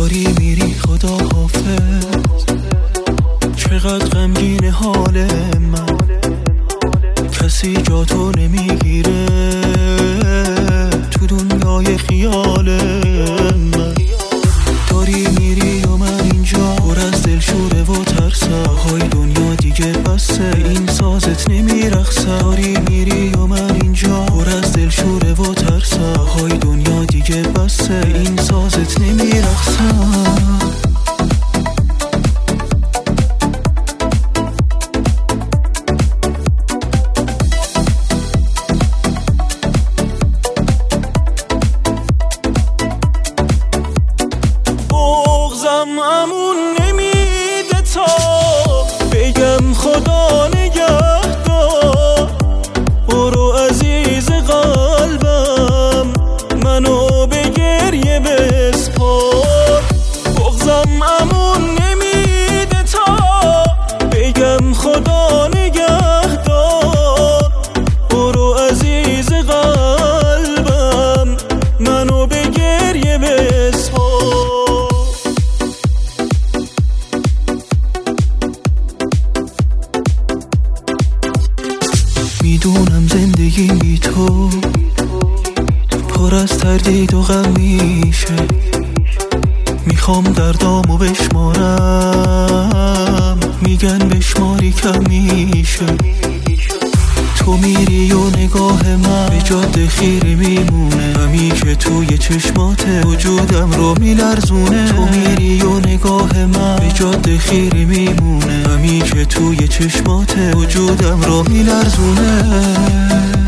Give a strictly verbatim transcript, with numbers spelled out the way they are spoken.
داری میری خدا حافظ. چقدر غمگین حال من، کسی جا تو نمیگیره تو دنیای خیال من. داری میری و من اینجا پر از دلشوره و ترسم. های دنیا دیگه بسه، این سازت نمیرخصه. داری میری و من اینجا پر از دلشوره و ترسم. های دنیا دیگه بسه، این سازت نمیرخصه. امون نمیده تا بگم خدا نگهدار. برو عزیز قلبم منو به گریه بسپار. بغضم امون نمیده تا بگم خدا نگهدار. برو عزیز قلبم منو به گریه بسپار. میدونم زندگی بی تو پر از تردید و غم میشه. میخوام دردامو بشمارم، میگن بشماری کم میشه. تو میری و نگاه من به جاده خیره میمونه. همی که توی چشمات وجودم رو میلرزونه. تو میری و نگاه من به جاده خیره میمونه. همی که توی چشمات وجودم رو میلرزونه.